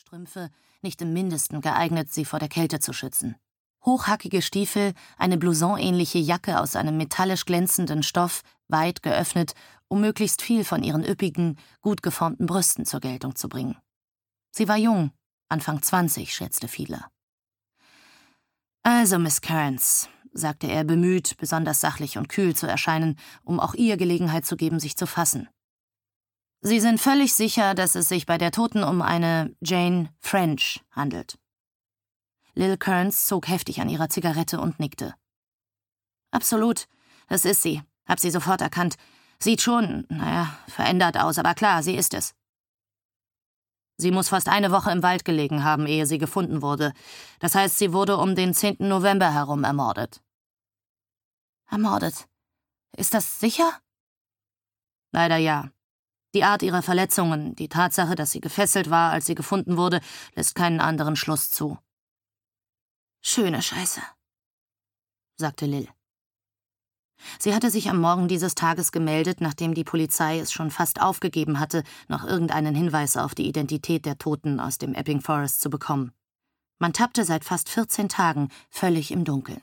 Strümpfe, nicht im Mindesten geeignet, sie vor der Kälte zu schützen. Hochhackige Stiefel, eine Blouson-ähnliche Jacke aus einem metallisch glänzenden Stoff, weit geöffnet, um möglichst viel von ihren üppigen, gut geformten Brüsten zur Geltung zu bringen. Sie war jung, Anfang 20, schätzte Fiedler. »Also, Miss Kearns«, sagte er, bemüht, besonders sachlich und kühl zu erscheinen, um auch ihr Gelegenheit zu geben, sich zu fassen. »Sie sind völlig sicher, dass es sich bei der Toten um eine Jane French handelt?« Lil Kearns zog heftig an ihrer Zigarette und nickte. »Absolut, das ist sie. Hab sie sofort erkannt. Sieht schon, verändert aus, aber klar, sie ist es.« »Sie muss fast eine Woche im Wald gelegen haben, ehe sie gefunden wurde. Das heißt, sie wurde um den 10. November herum ermordet.« »Ermordet? Ist das sicher?« »Leider ja. Die Art ihrer Verletzungen, die Tatsache, dass sie gefesselt war, als sie gefunden wurde, lässt keinen anderen Schluss zu.« »Schöne Scheiße«, sagte Lil. Sie hatte sich am Morgen dieses Tages gemeldet, nachdem die Polizei es schon fast aufgegeben hatte, noch irgendeinen Hinweis auf die Identität der Toten aus dem Epping Forest zu bekommen. Man tappte seit fast 14 Tagen völlig im Dunkeln.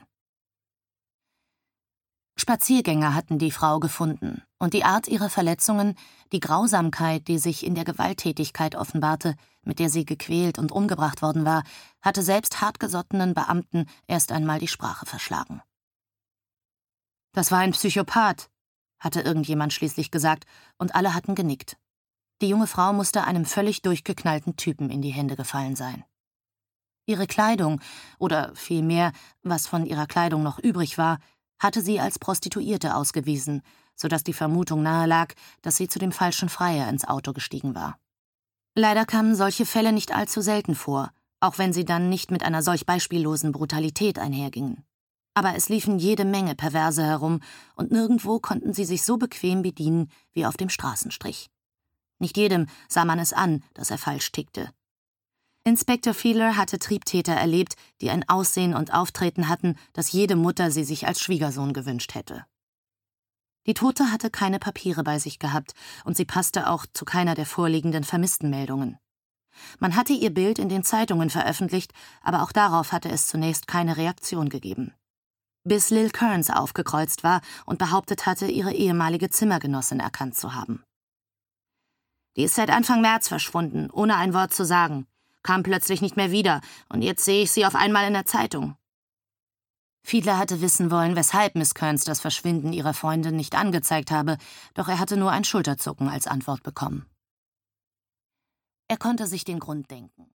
Spaziergänger hatten die Frau gefunden, und die Art ihrer Verletzungen, die Grausamkeit, die sich in der Gewalttätigkeit offenbarte, mit der sie gequält und umgebracht worden war, hatte selbst hartgesottenen Beamten erst einmal die Sprache verschlagen. »Das war ein Psychopath«, hatte irgendjemand schließlich gesagt, und alle hatten genickt. Die junge Frau musste einem völlig durchgeknallten Typen in die Hände gefallen sein. Ihre Kleidung, oder vielmehr, was von ihrer Kleidung noch übrig war, hatte sie als Prostituierte ausgewiesen, sodass die Vermutung nahe lag, dass sie zu dem falschen Freier ins Auto gestiegen war. Leider kamen solche Fälle nicht allzu selten vor, auch wenn sie dann nicht mit einer solch beispiellosen Brutalität einhergingen. Aber es liefen jede Menge Perverse herum, und nirgendwo konnten sie sich so bequem bedienen wie auf dem Straßenstrich. Nicht jedem sah man es an, dass er falsch tickte. Inspektor Fiedler hatte Triebtäter erlebt, die ein Aussehen und Auftreten hatten, das jede Mutter sie sich als Schwiegersohn gewünscht hätte. Die Tote hatte keine Papiere bei sich gehabt, und sie passte auch zu keiner der vorliegenden Vermisstenmeldungen. Man hatte ihr Bild in den Zeitungen veröffentlicht, aber auch darauf hatte es zunächst keine Reaktion gegeben. Bis Lil Kearns aufgekreuzt war und behauptet hatte, ihre ehemalige Zimmergenossin erkannt zu haben. »Die ist seit Anfang März verschwunden, ohne ein Wort zu sagen. Kam plötzlich nicht mehr wieder, und jetzt sehe ich sie auf einmal in der Zeitung.« Fiedler hatte wissen wollen, weshalb Miss Kearns das Verschwinden ihrer Freundin nicht angezeigt habe, doch er hatte nur ein Schulterzucken als Antwort bekommen. Er konnte sich den Grund denken.